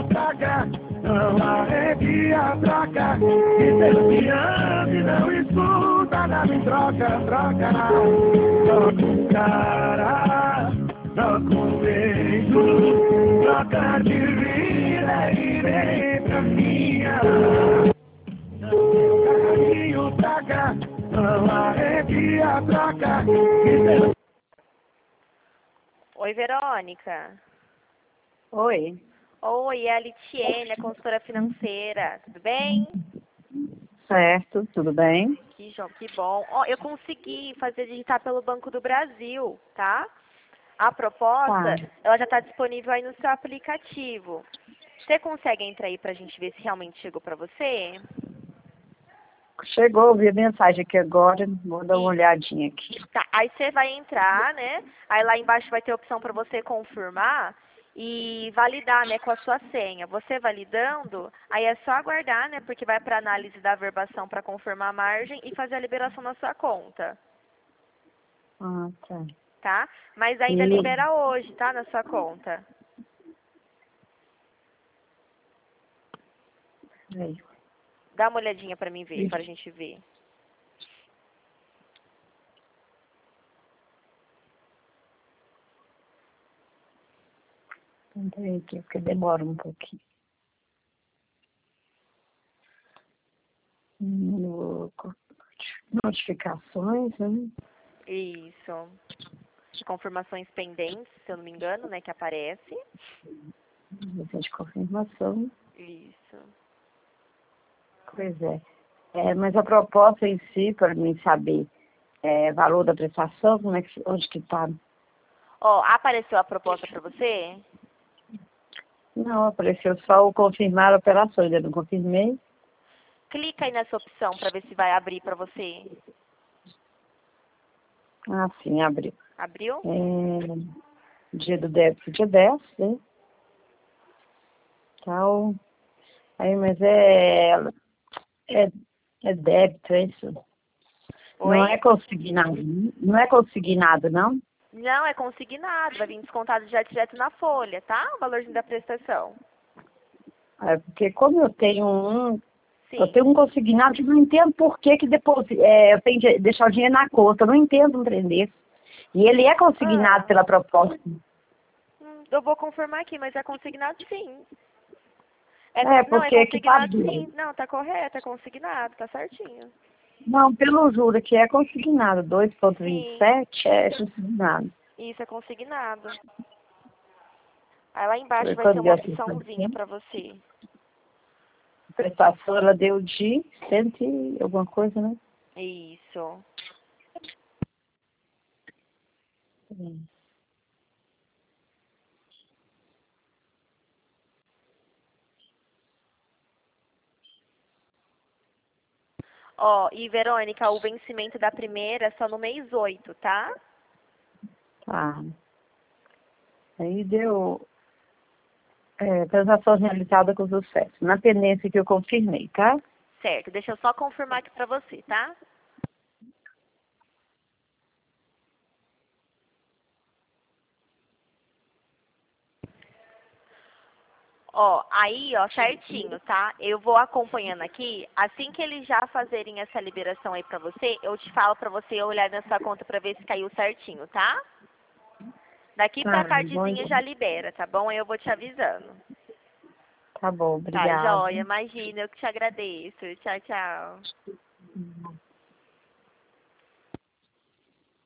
traga, não arrepia a troca. E Deus me ama e não escuta nada em troca, troca. Troca um cara, troca um beijo, troca de vida e vem pra minha. Meu carinho traga, não arrepia a troca. E Deus... Oi, Verônica. Oi. Oi, é a Litiene, a consultora financeira. Tudo bem? Certo, tudo bem? Que bom. Ó, eu consegui fazer digitar pelo Banco do Brasil, tá? A proposta, ela já está disponível aí no seu aplicativo. Você consegue entrar aí pra gente ver se realmente chegou pra você? Chegou, vi a mensagem aqui agora, vou dar uma olhadinha aqui. Tá, aí você vai entrar, né? Aí lá embaixo vai ter a opção para você confirmar e validar, né, com a sua senha. Você validando, aí é só aguardar, né, porque vai para análise da averbação para confirmar a margem e fazer a liberação na sua conta, Ah, tá. tá? Mas ainda libera hoje, tá, na sua conta. Aí. Dá uma olhadinha para mim ver, para a gente ver. Peraí aqui, porque demora um pouquinho. Notificações, né? Isso. Confirmações pendentes, se eu não me engano, né, que aparece. De confirmação. Isso. Pois é. Mas a proposta em si, para mim saber valor da prestação, como é que, onde que está? Ó, apareceu a proposta para você? Não, apareceu só o confirmar a operação, ainda não confirmei. Clica aí nessa opção para ver se vai abrir para você. Ah, sim, abriu. Abriu? Dia do débito, dia 10, né? Então, aí, mas é débito, é isso? Oi? Não é consignado, não é consignado, não? Não, é consignado. Vai vir descontado já direto na folha, tá? O valorzinho da prestação. É porque como eu tenho Sim. eu tenho um consignado, eu não entendo por que depois eu tenho que deixar o dinheiro na conta, eu não entendo um trem desse. E ele é consignado pela proposta. Eu vou confirmar aqui, mas é consignado sim. Porque não, é consignado que tá... sim. Não, tá correto, é consignado, tá certinho. Não, pelo juro que é consignado, 2,27 é consignado. Isso, é consignado. Aí lá embaixo vai ter Quando uma eu opçãozinha pra você. A prestação, ela deu de 100 e alguma coisa, né? Isso. Ó, e Verônica, o vencimento da primeira é só no mês 8, tá? Tá. Aí deu transação realizada com sucesso. Na pendência que eu confirmei, tá? Certo, deixa eu só confirmar aqui pra você, tá? Ó, aí, ó, certinho, tá? Eu vou acompanhando aqui. Assim que eles já fazerem essa liberação aí pra você, eu te falo pra você olhar na sua conta pra ver se caiu certinho, tá? Daqui pra tardezinha já libera, tá bom? Aí eu vou te avisando. Tá bom, Tá, obrigada. joia, imagina, eu que te agradeço. Tchau, tchau.